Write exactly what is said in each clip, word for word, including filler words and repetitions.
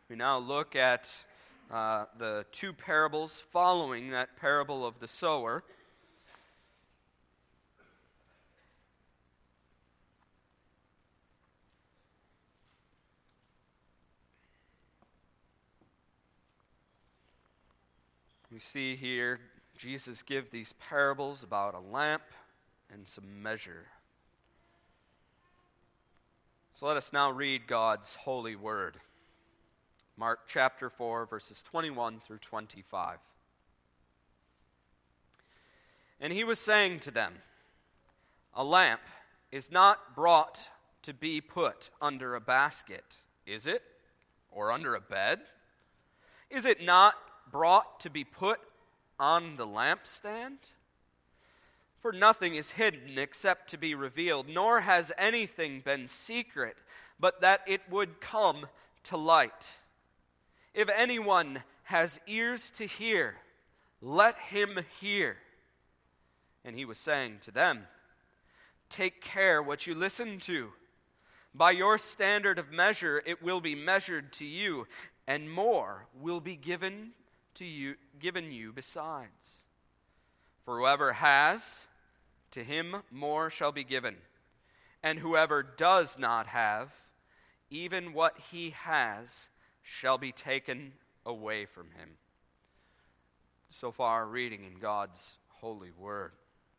We now look at uh, the two parables following that parable of the sower. We see here Jesus give these parables about a lamp and some measure. So let us now read God's holy word. Mark chapter four, verses twenty-one through twenty-five. And he was saying to them, "A lamp is not brought to be put under a basket, is it? Or under a bed? Is it not brought to be put on the lampstand? For nothing is hidden except to be revealed, nor has anything been secret, but that it would come to light. If anyone has ears to hear, let him hear." And he was saying to them, "Take care what you listen to. By your standard of measure it will be measured to you, and more will be given to you, given you besides. For whoever has, to him more shall be given, and whoever does not have, even what he has shall be taken away from him." So far, reading in God's holy word.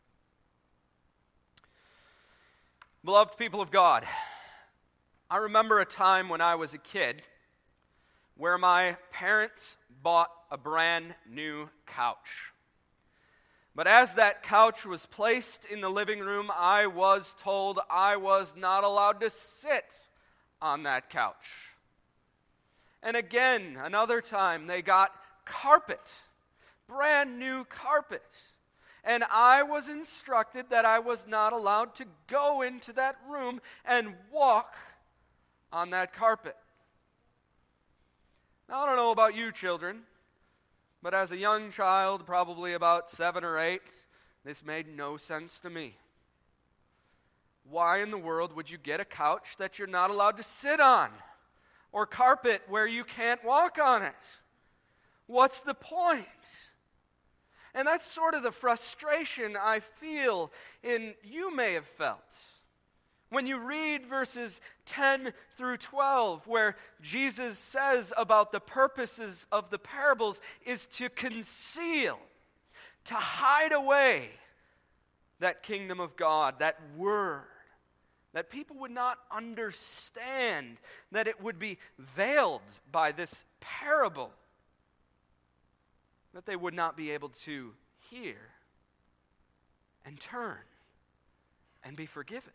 Beloved people of God, I remember a time when I was a kid where my parents bought a brand new couch. But as that couch was placed in the living room, I was told I was not allowed to sit on that couch. And again, another time, they got carpet, brand new carpet. And I was instructed that I was not allowed to go into that room and walk on that carpet. Now, I don't know about you children, but as a young child, probably about seven or eight, this made no sense to me. Why in the world would you get a couch that you're not allowed to sit on? Or carpet where you can't walk on it? What's the point? And that's sort of the frustration I feel, and you may have felt. When you read verses ten through twelve, where Jesus says about the purposes of the parables is to conceal, to hide away that kingdom of God, that word, that people would not understand, that it would be veiled by this parable, that they would not be able to hear and turn and be forgiven.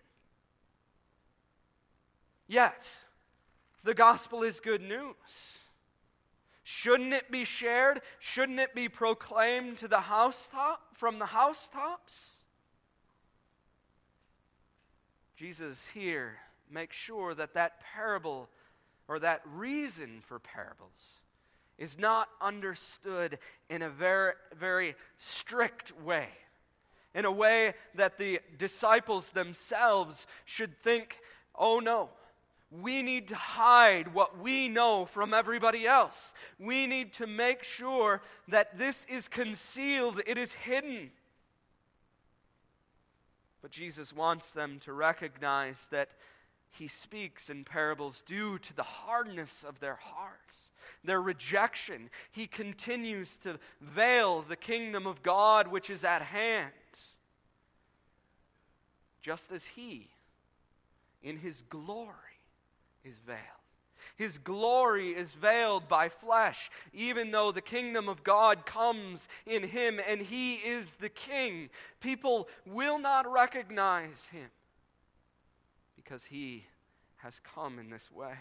Yet, the gospel is good news. Shouldn't it be shared? Shouldn't it be proclaimed to the housetop, from the housetops? Jesus here makes sure that that parable, or that reason for parables, is not understood in a very, very strict way, in a way that the disciples themselves should think, oh no, we need to hide what we know from everybody else. We need to make sure that this is concealed, it is hidden. But Jesus wants them to recognize that he speaks in parables due to the hardness of their hearts, their rejection. He continues to veil the kingdom of God which is at hand, just as he, in his glory, is veiled. His glory is veiled by flesh, even though the kingdom of God comes in him and he is the king. People will not recognize him because he has come in this way.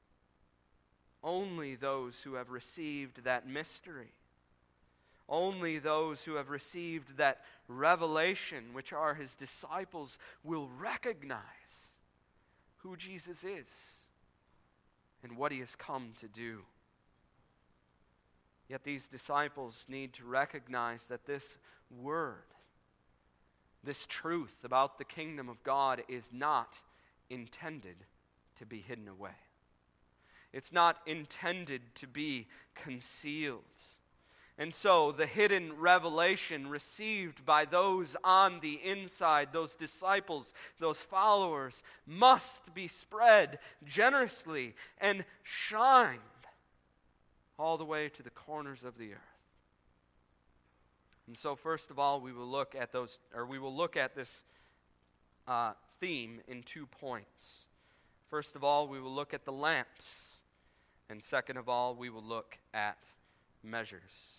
Only those who have received that mystery, only those who have received that revelation, which are his disciples, will recognize who Jesus is and what he has come to do. Yet these disciples need to recognize that this word, this truth about the kingdom of God, is not intended to be hidden away. It's not intended to be concealed. And so the hidden revelation received by those on the inside, those disciples, those followers, must be spread generously and shined all the way to the corners of the earth. And so first of all, we will look at those, or we will look at this uh, theme in two points. First of all, we will look at the lamps. And second of all, we will look at measures.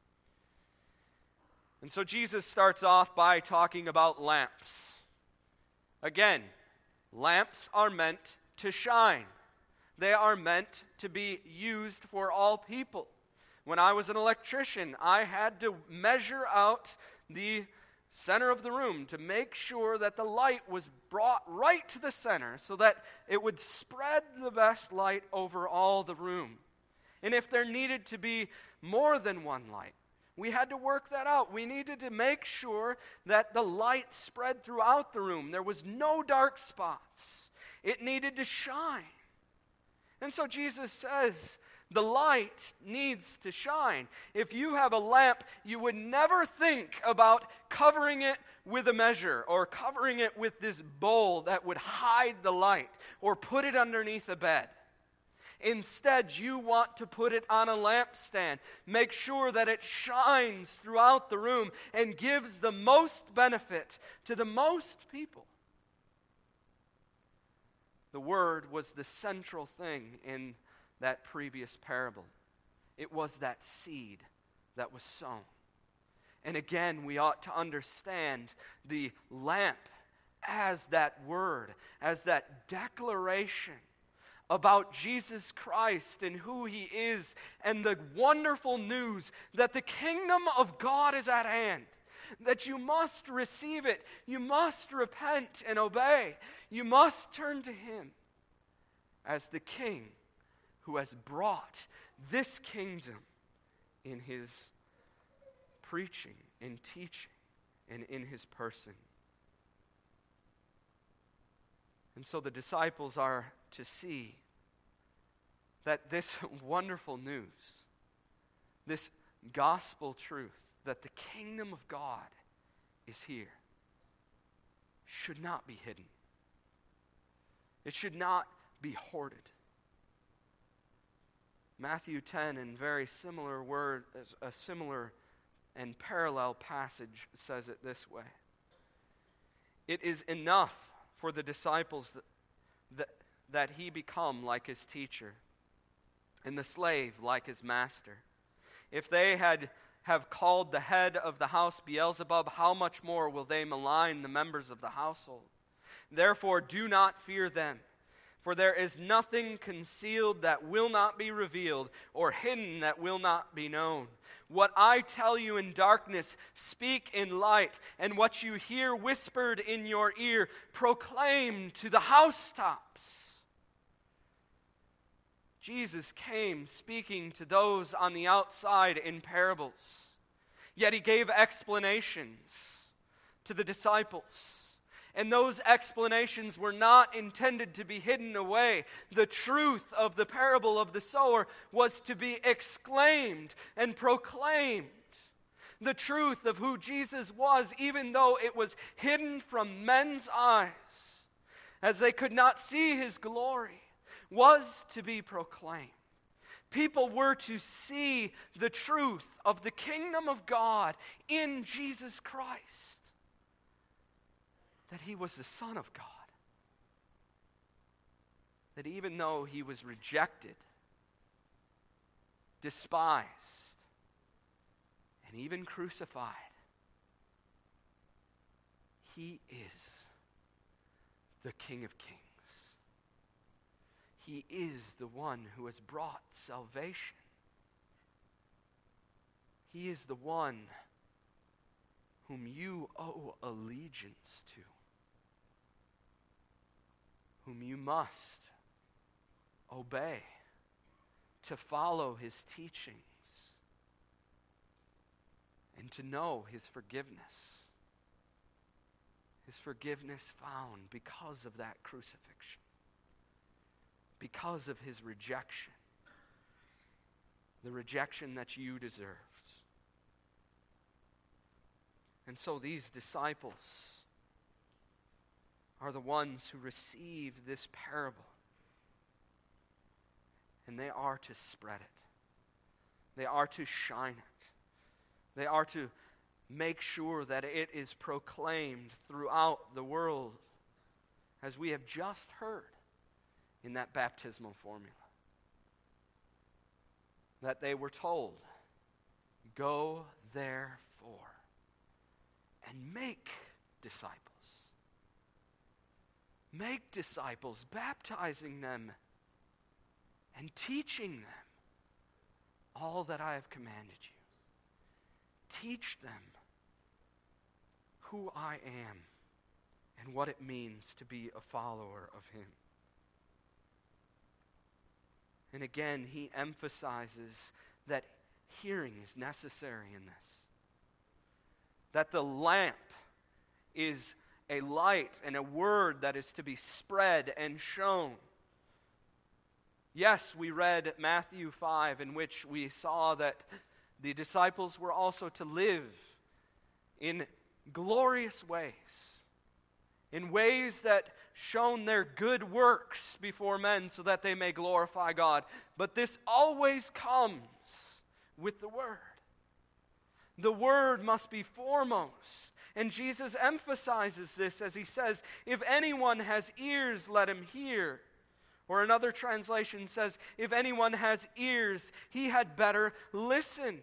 And so Jesus starts off by talking about lamps. Again, lamps are meant to shine. They are meant to be used for all people. When I was an electrician, I had to measure out the center of the room to make sure that the light was brought right to the center so that it would spread the best light over all the room. And if there needed to be more than one light, we had to work that out. We needed to make sure that the light spread throughout the room. There was no dark spots. It needed to shine. And so Jesus says, the light needs to shine. If you have a lamp, you would never think about covering it with a measure or covering it with this bowl that would hide the light or put it underneath a bed. Instead, you want to put it on a lampstand. Make sure that it shines throughout the room and gives the most benefit to the most people. The Word was the central thing in that previous parable. It was that seed that was sown. And again, we ought to understand the lamp as that word, as that declaration about Jesus Christ and who He is, and the wonderful news that the kingdom of God is at hand, that you must receive it, you must repent and obey, you must turn to Him as the King who has brought this kingdom in His preaching, in teaching, and in His person. And so the disciples are to see that this wonderful news, this gospel truth, that the kingdom of God is here, should not be hidden. It should not be hoarded. Matthew ten, in very similar word, a similar and parallel passage, says it this way. It is enough for the disciples that, that, that he become like his teacher, and the slave like his master. If they had have called the head of the house Beelzebub, how much more will they malign the members of the household? Therefore do not fear them, for there is nothing concealed that will not be revealed, or hidden that will not be known. What I tell you in darkness, speak in light, and what you hear whispered in your ear, proclaim to the housetops. Jesus came speaking to those on the outside in parables, yet He gave explanations to the disciples. And those explanations were not intended to be hidden away. The truth of the parable of the sower was to be exclaimed and proclaimed. The truth of who Jesus was, even though it was hidden from men's eyes, as they could not see His glory, was to be proclaimed. People were to see the truth of the kingdom of God in Jesus Christ. That He was the Son of God. That even though He was rejected, despised, and even crucified, He is the King of Kings. He is the one who has brought salvation. He is the one whom you owe allegiance to, whom you must obey, to follow His teachings, and to know His forgiveness. His forgiveness found because of that crucifixion. because of his rejection. The rejection that you deserved. And so these disciples are the ones who receive this parable. And they are to spread it. They are to shine it. They are to make sure that it is proclaimed throughout the world, as we have just heard in that baptismal formula. That they were told, go therefore and make disciples. Make disciples, baptizing them and teaching them all that I have commanded you. Teach them who I am and what it means to be a follower of him. And again, he emphasizes that hearing is necessary in this. That the lamp is a light and a word that is to be spread and shown. Yes, we read Matthew five, in which we saw that the disciples were also to live in glorious ways, in ways that shone their good works before men so that they may glorify God. But this always comes with the Word. The Word must be foremost. And Jesus emphasizes this as he says, if anyone has ears, let him hear. Or another translation says, if anyone has ears, he had better listen.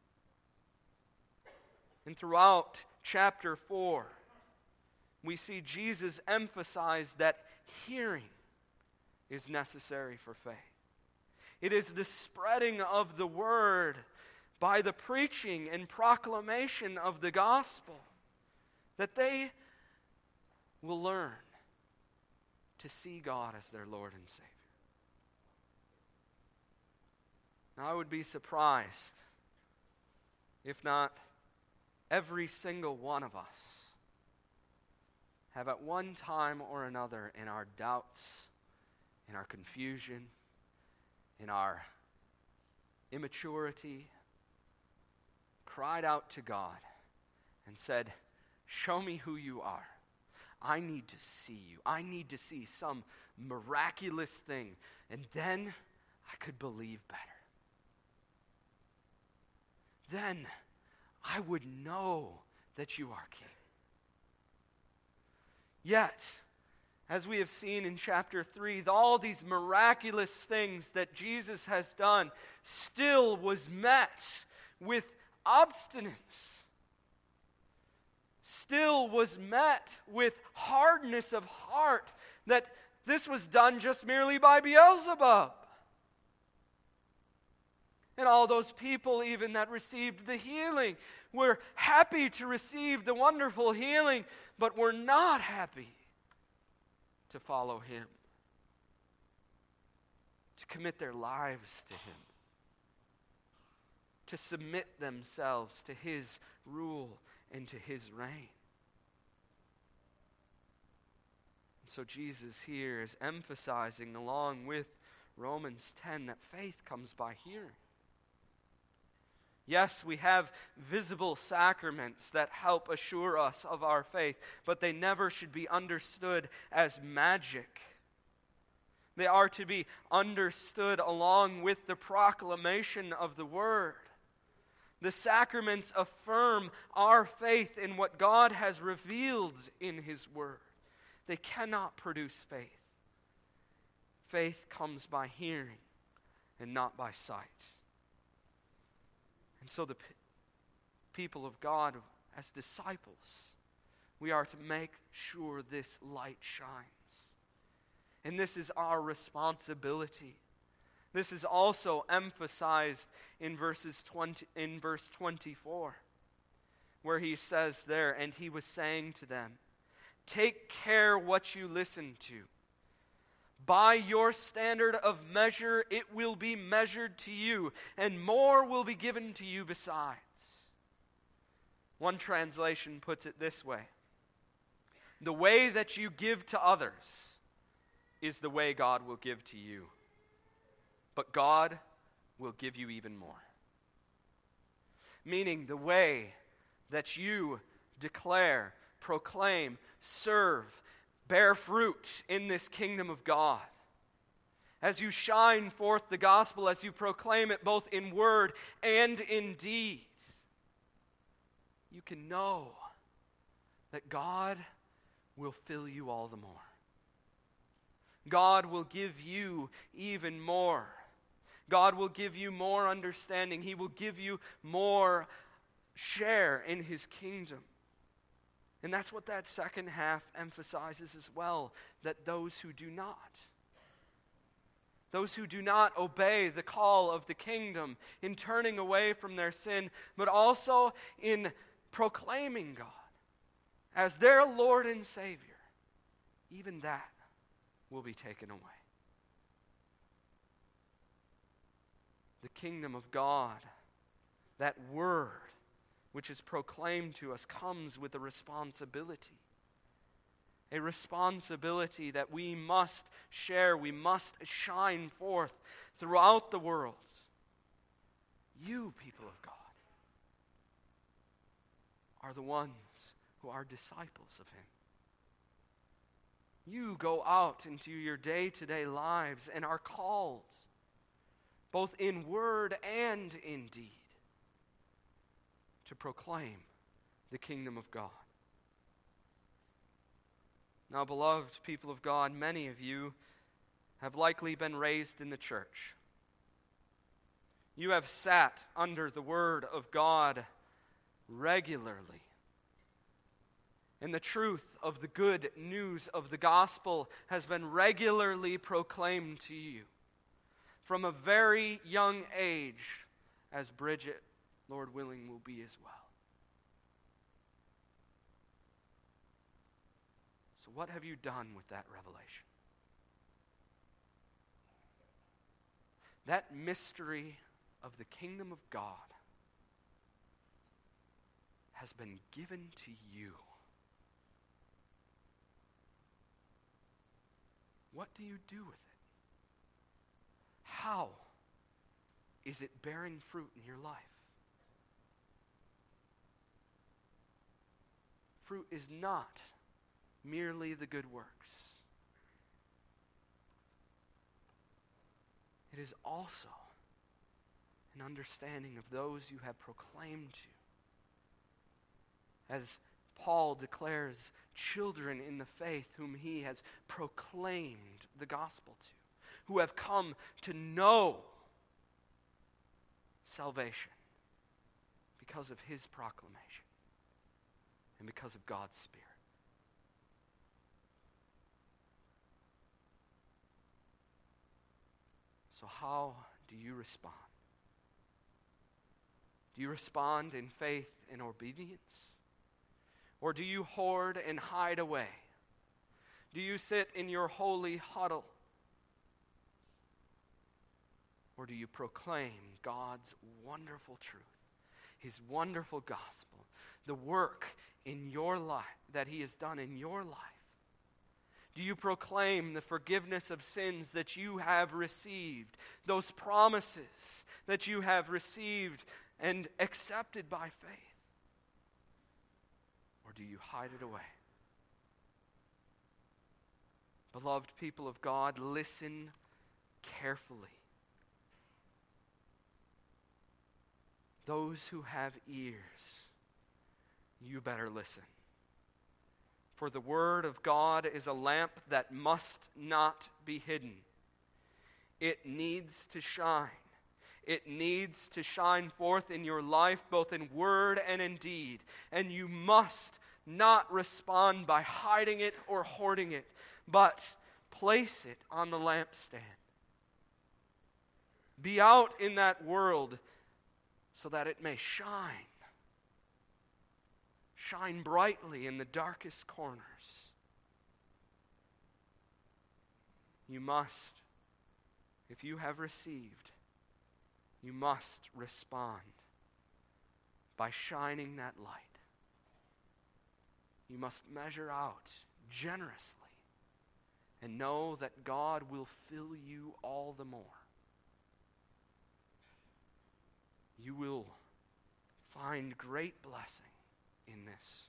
And throughout chapter four, we see Jesus emphasize that hearing is necessary for faith. It is the spreading of the word by the preaching and proclamation of the gospel that they will learn to see God as their Lord and Savior. Now, I would be surprised if not every single one of us have at one time or another in our doubts, in our confusion, in our immaturity, cried out to God and said, show me who you are. I need to see you. I need to see some miraculous thing, and then I could believe better. Then I would know that you are King. Yet, as we have seen in chapter three, all these miraculous things that Jesus has done still was met with obstinance. Still was met with hardness of heart, that this was done just merely by Beelzebub. And all those people even that received the healing were happy to receive the wonderful healing, but were not happy to follow him, to commit their lives to him, to submit themselves to his rule and to his reign. So Jesus here is emphasizing, along with Romans ten, that faith comes by hearing. Yes, we have visible sacraments that help assure us of our faith, but they never should be understood as magic. They are to be understood along with the proclamation of the Word. The sacraments affirm our faith in what God has revealed in His Word. They cannot produce faith. Faith comes by hearing and not by sight. And so the p- people of God, as disciples, we are to make sure this light shines. And this is our responsibility. This is also emphasized in verses twenty, in verse twenty-four, where he says there, and he was saying to them, take care what you listen to. By your standard of measure, it will be measured to you, and more will be given to you besides. One translation puts it this way: the way that you give to others is the way God will give to you. But God will give you even more. Meaning the way that you declare, proclaim, serve, bear fruit in this kingdom of God. As you shine forth the gospel, as you proclaim it both in word and in deed, you can know that God will fill you all the more. God will give you even more. God will give you more understanding. He will give you more share in His kingdom. And that's what that second half emphasizes as well, that those who do not, those who do not obey the call of the kingdom in turning away from their sin, but also in proclaiming God as their Lord and Savior, even that will be taken away. The kingdom of God, that word which is proclaimed to us, comes with a responsibility. A responsibility that we must share, we must shine forth throughout the world. You, people of God, are the ones who are disciples of Him. You go out into your day-to-day lives and are called, both in word and in deed, to proclaim the kingdom of God. Now, beloved people of God, many of you have likely been raised in the church. You have sat under the word of God regularly. And the truth of the good news of the gospel has been regularly proclaimed to you from a very young age, as Bridget, Lord willing, will be as well. So what have you done with that revelation? That mystery of the kingdom of God has been given to you. What do you do with it? How is it bearing fruit in your life? Fruit is not merely the good works. It is also an understanding of those you have proclaimed to. As Paul declares, children in the faith whom he has proclaimed the gospel to, who have come to know salvation because of his proclamation and because of God's Spirit. So how do you respond? Do you respond in faith and obedience? Or do you hoard and hide away? Do you sit in your holy huddle? Or do you proclaim God's wonderful truth, His wonderful gospel, the work in your life that He has done in your life? Do you proclaim the forgiveness of sins that you have received, those promises that you have received and accepted by faith? Or do you hide it away? Beloved people of God, listen carefully. Those who have ears, you better listen. For the word of God is a lamp that must not be hidden. It needs to shine. It needs to shine forth in your life, both in word and in deed. And you must not respond by hiding it or hoarding it, but place it on the lampstand. Be out in that world so that it may shine. Shine brightly in the darkest corners. You must, if you have received, you must respond by shining that light. You must measure out generously and know that God will fill you all the more. You will find great blessing in this.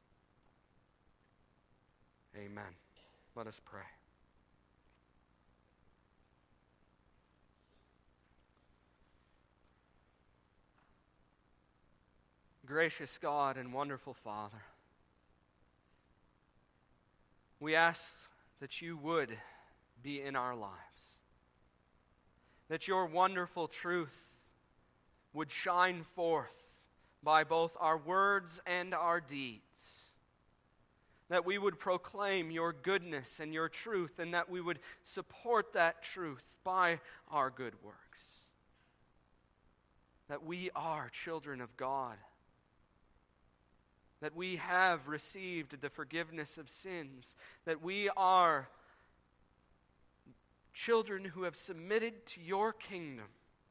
Amen. Let us pray. Gracious God and wonderful Father, we ask that you would be in our lives, that your wonderful truth would shine forth by both our words and our deeds, that we would proclaim your goodness and your truth, and that we would support that truth by our good works, that we are children of God, that we have received the forgiveness of sins, that we are children who have submitted to your kingdom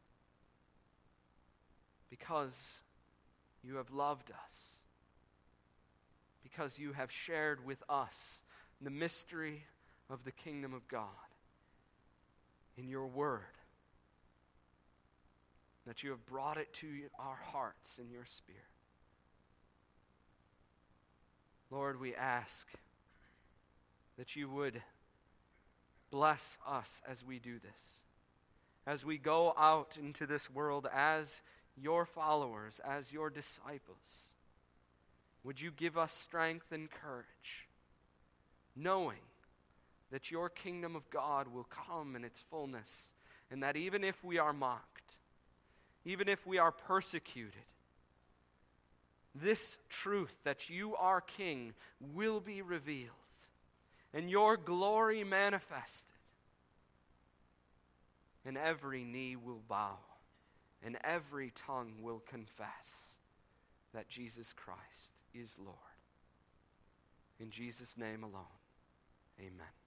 because you have loved us, because you have shared with us the mystery of the kingdom of God in your word, that you have brought it to our hearts in your Spirit. Lord, we ask that you would bless us as we do this, as we go out into this world as your followers, as your disciples. Would you give us strength and courage, knowing that your kingdom of God will come in its fullness, and that even if we are mocked, even if we are persecuted, this truth that you are King will be revealed, and your glory manifested, and every knee will bow, and every tongue will confess that Jesus Christ is Lord. In Jesus' name alone, amen.